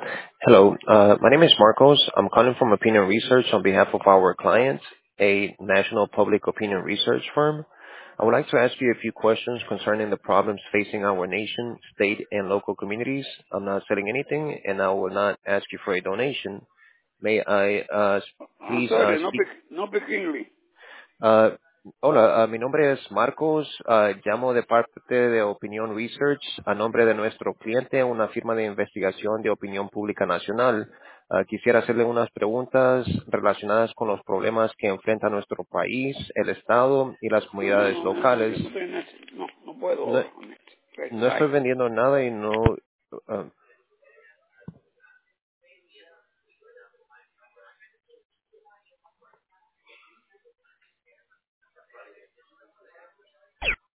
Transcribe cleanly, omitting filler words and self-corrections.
Hello, my name is Marcos. I'm calling from Opinion Research on behalf of our client, a national public opinion research firm. I would like to ask you a few questions concerning the problems facing our nation, state, and local communities. I'm not selling anything, and I will not ask you for a donation. May I I'm please sorry, speak? no speak English. Ah, hola, mi nombre es Marcos. Llamo de parte de Opinion Research a nombre de nuestro cliente, una firma de investigación de opinión pública nacional. Quisiera hacerle unas preguntas relacionadas con los problemas que enfrenta nuestro país, el Estado y las No, no, comunidades no, no, locales. yo no estoy en ese. No, no puedo No, ahora. no estoy Bye. vendiendo nada y no